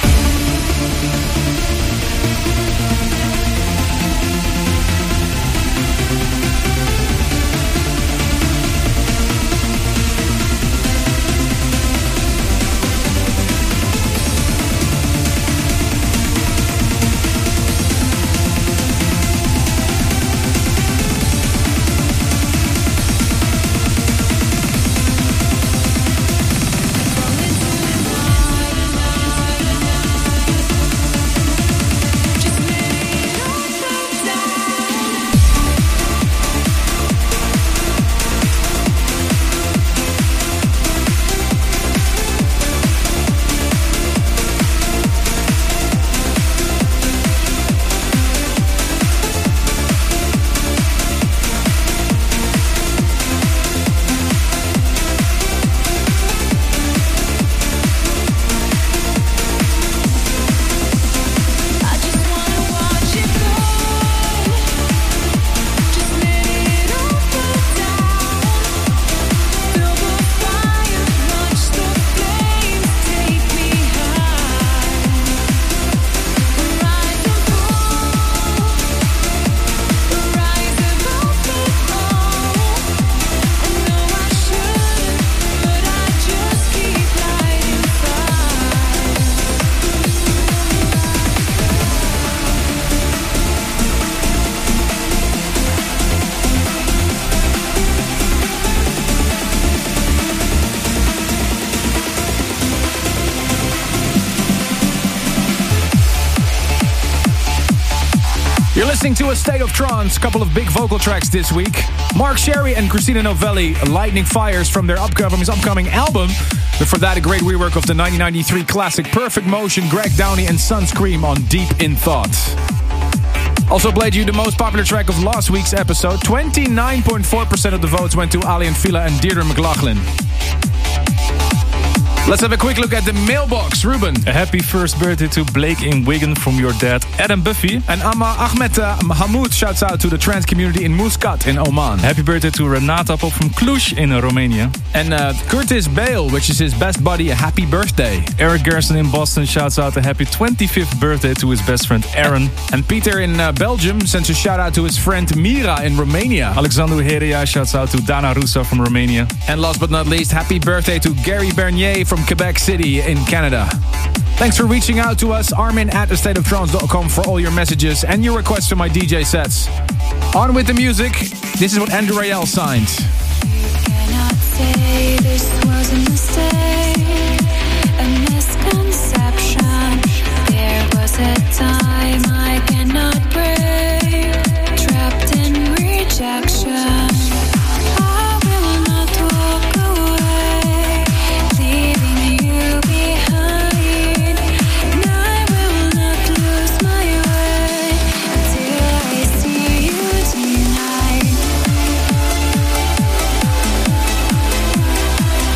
You're listening to A State of Trance, couple of big vocal tracks this week. Mark Sherry and Christina Novelli, Lightning Fires from their upcoming album. But for that, a great rework of the 1993 classic Perfect Motion, Greg Downey and Sunscream on Deep in Thought. Also played you the most popular track of last week's episode. 29.4% of the votes went to Aly and Fila and Deirdre McLaughlin. Let's have a quick look at the mailbox. Ruben. A happy first birthday to Blake in Wigan from your dad, Adam Buffy. And Ahmed Mahmoud shouts out to the trans community in Muscat in Oman. Happy birthday to Renata Pop from Cluj in Romania. And Curtis Bale, which is his best buddy, a happy birthday. Eric Gerson in Boston shouts out a happy 25th birthday to his best friend Aaron. And Peter in Belgium sends a shout out to his friend Mira in Romania. Alexandru Heria shouts out to Dana Russo from Romania. And last but not least, happy birthday to Gary Bernier from Quebec City in Canada. Thanks for reaching out to us. Armin@astateoftrance.com for all your messages and your requests for my DJ sets. On with the music. This is what Andrew Rayel signed. Cannot say this was a mistake, a misconception. There was a time I cannot break, trapped in rejection. I will not walk away, leaving you behind. And I will not lose my way until I see you tonight.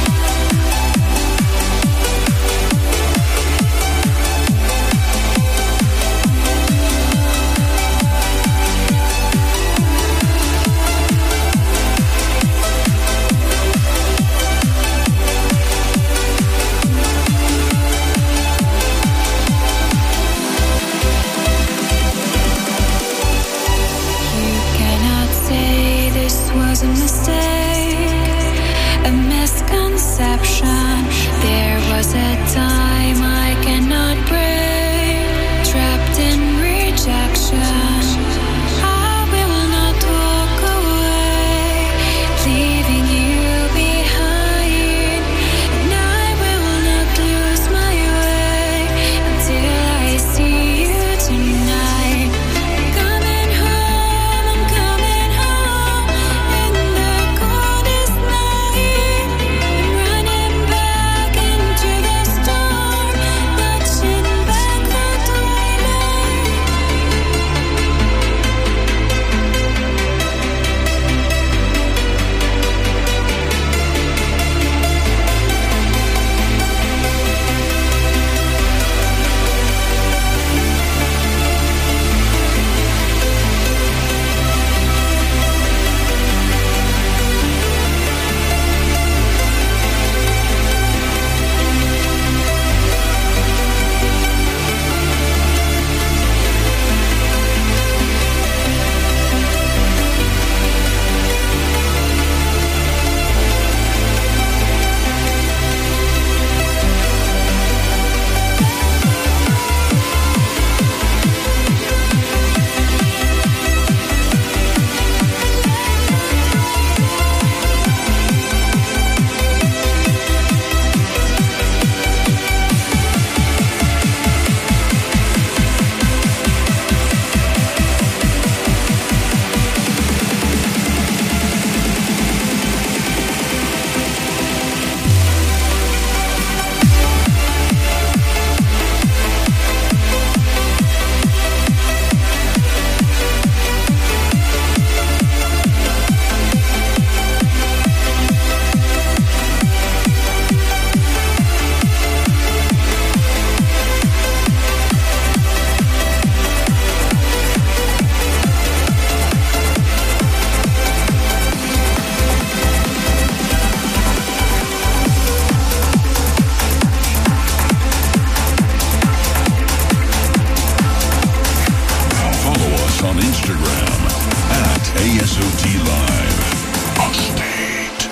on Instagram at ASOT Live. A State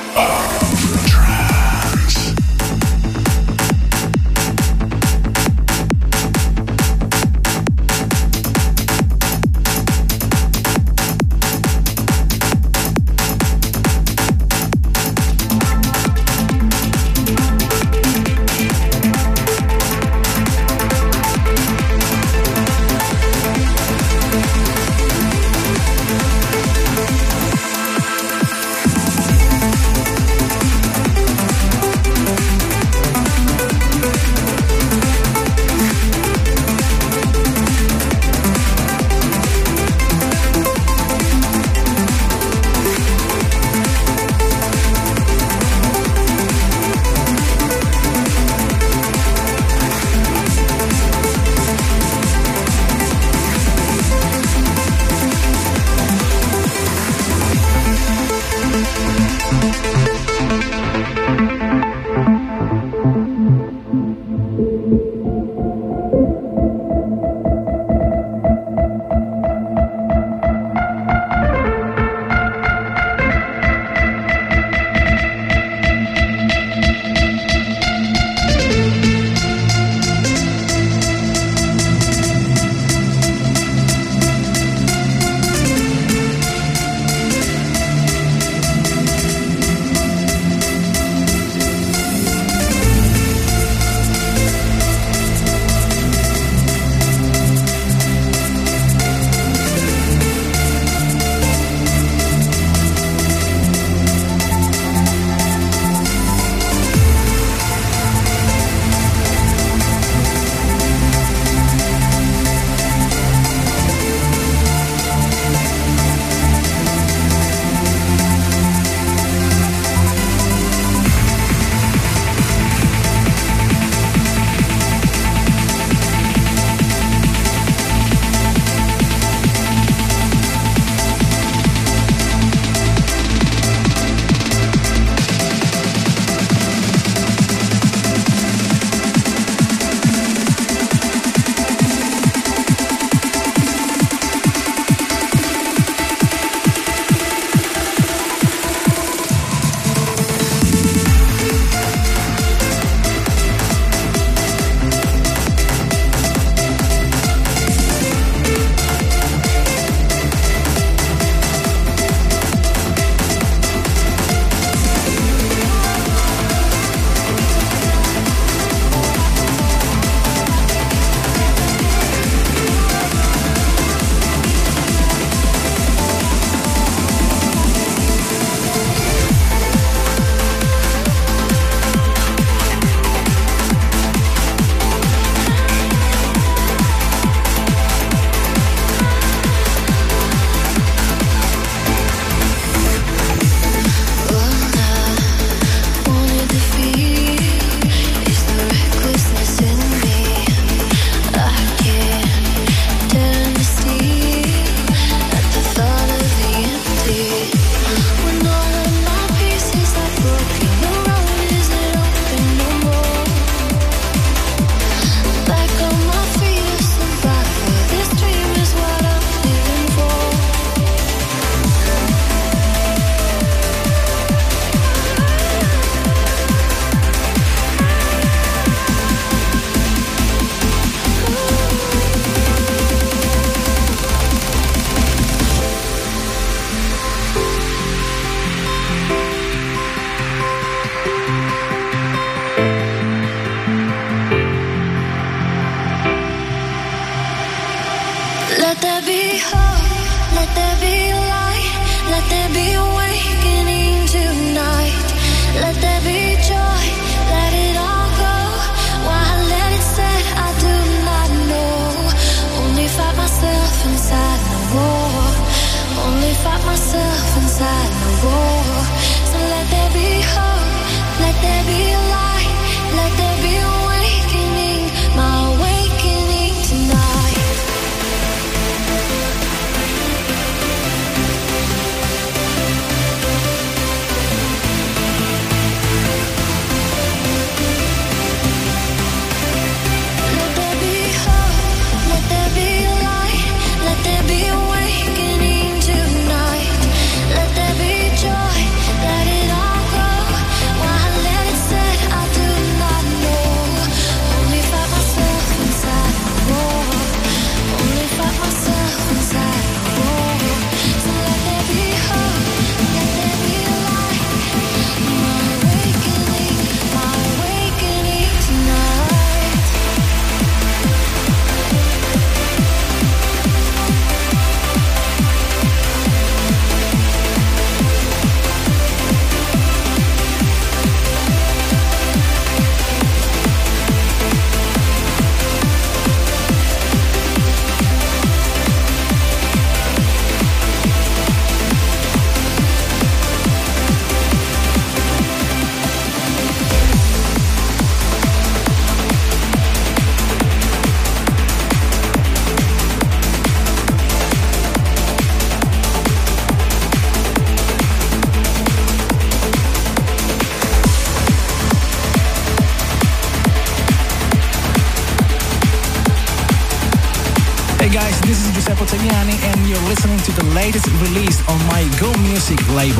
of Trance. Let there be listening to the latest release on my Go Music label.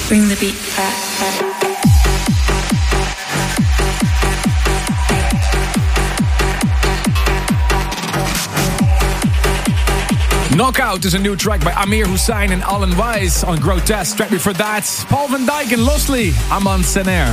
Bring the beat back. Knockout is a new track by Amir Hussain and Alan Wise on Grotesque. Track before that, Paul van Dyk and Losly, Aman Sener.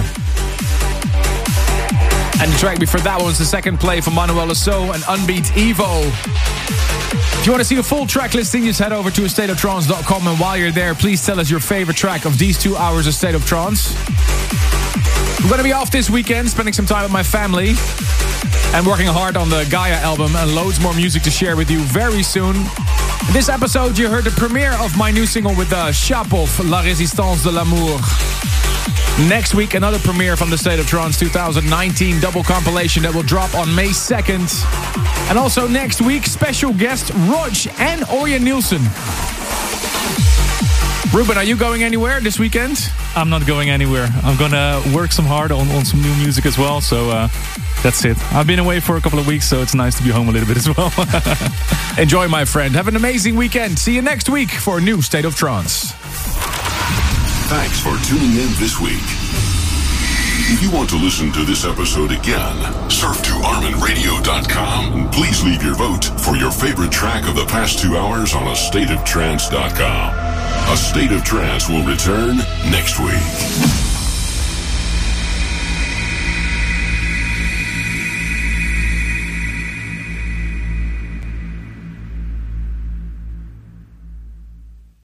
And the track before that was the second play for Manuel Lasso and Unbeat Evo. If you want to see a full track listing, just head over to astateoftrance.com, and while you're there, please tell us your favorite track of these 2 hours of State of Trance. I'm going to be off this weekend, spending some time with my family and working hard on the Gaia album, and loads more music to share with you very soon. In this episode, you heard the premiere of my new single with Shapov, La Résistance de l'Amour. Next week, another premiere from the State of Trance 2019 double compilation that will drop on May 2nd. And also next week, special guest Rog and Orjan Nilsen. Ruben, are you going anywhere this weekend? I'm not going anywhere. I'm gonna work some hard on some new music as well, so that's it. I've been away for a couple of weeks, so it's nice to be home a little bit as well. Enjoy, my friend. Have an amazing weekend. See you next week for a new State of Trance. Thanks for tuning in this week. If you want to listen to this episode again, surf to ArminRadio.com and please leave your vote for your favorite track of the past 2 hours on astateoftrance.com. A State of Trance will return next week.